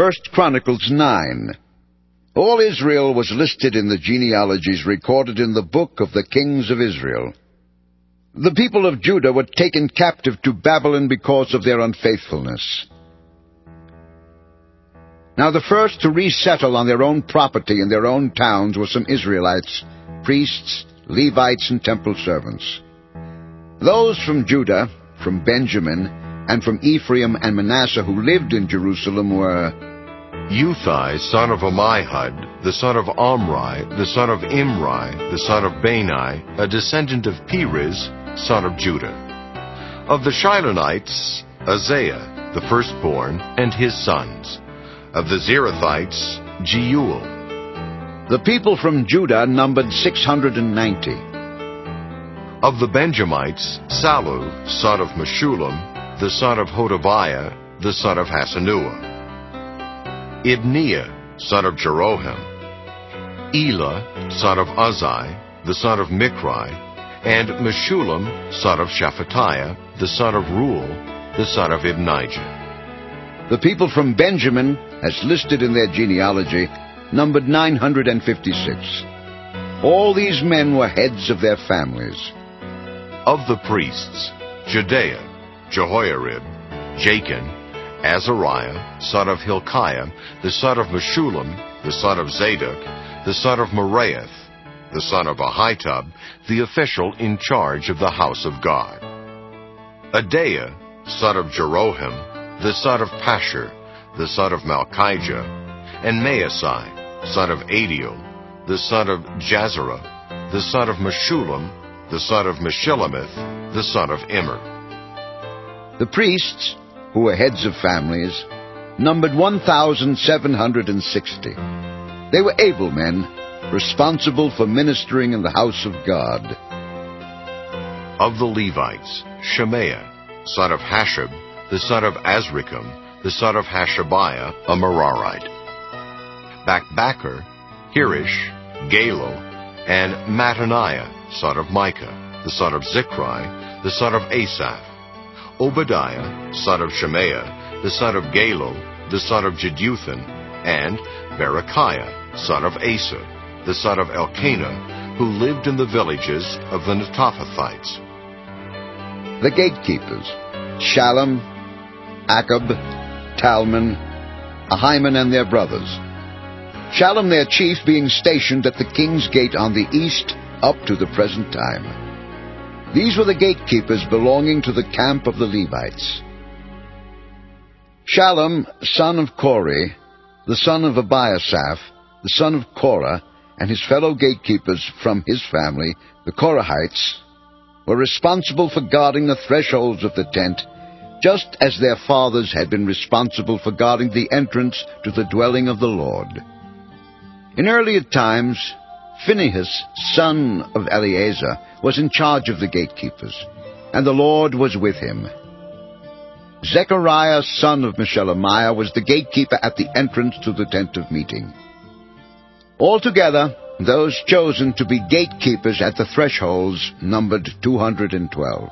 1 Chronicles 9. All Israel was listed in the genealogies recorded in the book of the kings of Israel. The people of Judah were taken captive to Babylon because of their unfaithfulness. Now the first to resettle on their own property in their own towns were some Israelites, priests, Levites, and temple servants. Those from Judah, from Benjamin, and from Ephraim and Manasseh who lived in Jerusalem were Uthai, son of Ammihud, the son of Omri, the son of Imri, the son of Bani, a descendant of Perez, son of Judah. Of the Shilonites, Isaiah, the firstborn, and his sons. Of the Zerathites, Jeuel. The people from Judah numbered 690. Of the Benjamites, Sallu, son of Meshullam, the son of Hodaviah, the son of Hassenuah. Ibneiah, son of Jeroham. Elah, son of Uzzi, the son of Michri, and Meshullam, son of Shephatiah, the son of Ruel, the son of Ibnijah. The people from Benjamin, as listed in their genealogy, numbered 956. All these men were heads of their families. Of the priests, Jedaiah, Jehoiarib, Jachin, Azariah, son of Hilkiah, the son of Meshullam, the son of Zadok, the son of Meraioth, the son of Ahitub, the official in charge of the house of God. Adaiah, son of Jeroham, the son of Pashur, the son of Malchijah, and Maasai, son of Adiel, the son of Jazerah, the son of Meshullam, the son of Meshillemith, the son of Immer. The priests, who were heads of families, numbered 1,760. They were able men, responsible for ministering in the house of God. Of the Levites, Shemaiah, son of Hashab, the son of Azrikam, the son of Hashabiah, a Merarite. Bakbakkar, Hirish, Galal, and Mattaniah, son of Micah, the son of Zichri, the son of Asaph. Obadiah, son of Shemaiah, the son of Galal, the son of Jeduthun, and Berechiah, son of Asa, the son of Elkanah, who lived in the villages of the Netophathites. The gatekeepers, Shallum, Akab, Talmon, Ahiman, and their brothers. Shallum their chief being stationed at the king's gate on the east up to the present time. These were the gatekeepers belonging to the camp of the Levites. Shallum, son of Kore, the son of Abiasaph, the son of Korah, and his fellow gatekeepers from his family, the Korahites, were responsible for guarding the thresholds of the tent, just as their fathers had been responsible for guarding the entrance to the dwelling of the Lord. In earlier times, Phinehas, son of Eleazar, was in charge of the gatekeepers, and the Lord was with him. Zechariah, son of Meshelemiah, was the gatekeeper at the entrance to the tent of meeting. Altogether, those chosen to be gatekeepers at the thresholds numbered 212.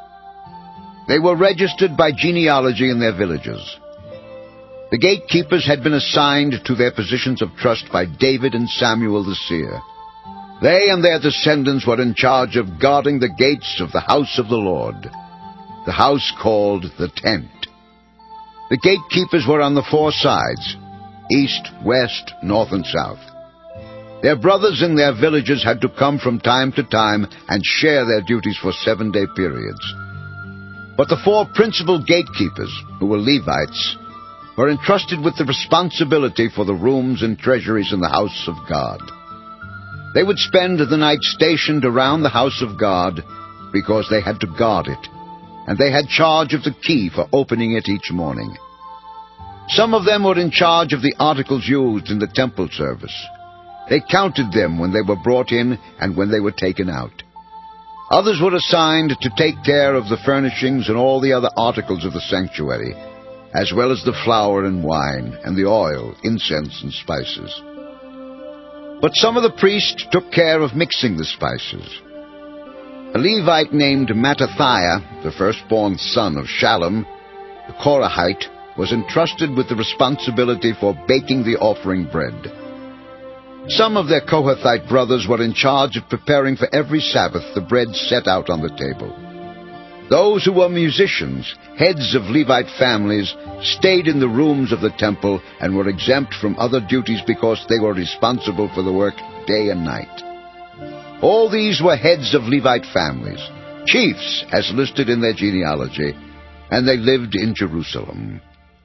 They were registered by genealogy in their villages. The gatekeepers had been assigned to their positions of trust by David and Samuel the seer. They and their descendants were in charge of guarding the gates of the house of the Lord, the house called the Tent. The gatekeepers were on the four sides, east, west, north, and south. Their brothers in their villages had to come from time to time and share their duties for 7-day periods. But the four principal gatekeepers, who were Levites, were entrusted with the responsibility for the rooms and treasuries in the house of God. They would spend the night stationed around the house of God because they had to guard it, and they had charge of the key for opening it each morning. Some of them were in charge of the articles used in the temple service. They counted them when they were brought in and when they were taken out. Others were assigned to take care of the furnishings and all the other articles of the sanctuary, as well as the flour and wine, and the oil, incense, and spices. But some of the priests took care of mixing the spices. A Levite named Mattathiah, the firstborn son of Shallum, the Korahite, was entrusted with the responsibility for baking the offering bread. Some of their Kohathite brothers were in charge of preparing for every Sabbath the bread set out on the table. Those who were musicians, heads of Levite families, stayed in the rooms of the temple and were exempt from other duties because they were responsible for the work day and night. All these were heads of Levite families, chiefs as listed in their genealogy, and they lived in Jerusalem.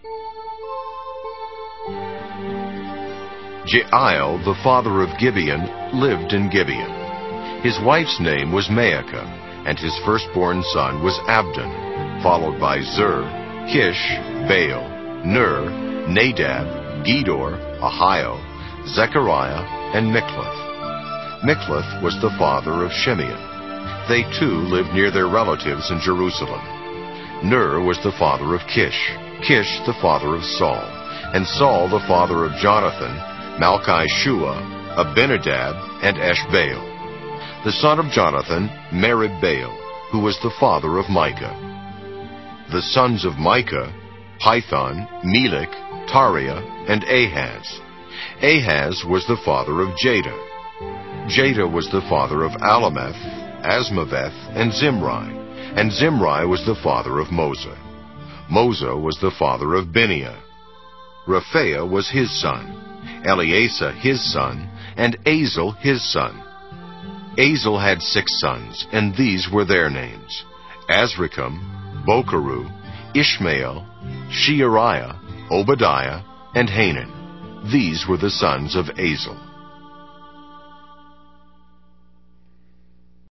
Jeiel, the father of Gibeon, lived in Gibeon. His wife's name was Maacah, and his firstborn son was Abdon, followed by Zur, Kish, Baal, Ner, Nadab, Gedor, Ahio, Zechariah, and Mikloth. Mikloth was the father of Shimeon. They too lived near their relatives in Jerusalem. Ner was the father of Kish, Kish the father of Saul, and Saul the father of Jonathan, Malchi-Shua, Abinadab, and Eshbaal. The son of Jonathan, Merib-Baal, who was the father of Micah. The sons of Micah, Pithon, Melech, Tariah, and Ahaz. Ahaz was the father of Jada. Jada was the father of Alameth, Asmaveth, and Zimri. And Zimri was the father of Moza. Moza was the father of Bineah. Rephaiah was his son, Eleasa his son, and Azel his son. Azel had 6 sons, and these were their names: Azrikam, Bokeru, Ishmael, Sheariah, Obadiah, and Hanan. These were the sons of Azel.